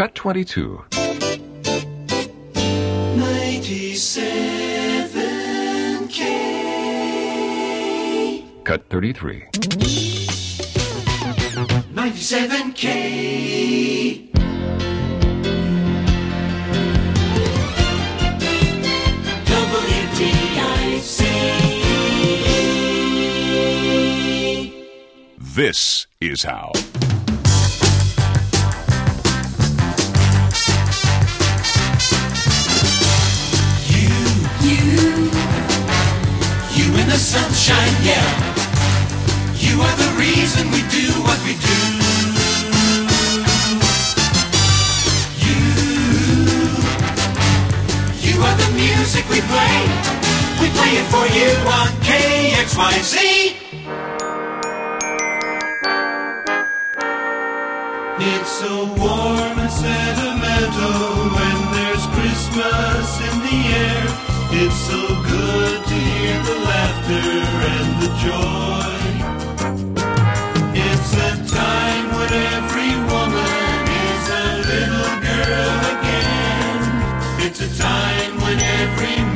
Cut 22. 97K. Cut 33. 97K. WDIC. This is how. You in the sunshine, yeah. You are the reason we do what we do. You are the music we play. We play it for you on KXYZ. It's so warm and sentimental when there's Christmas in the air. It's so good to hear the laughter and the joy. It's a time when every woman is a little girl again. It's a time when every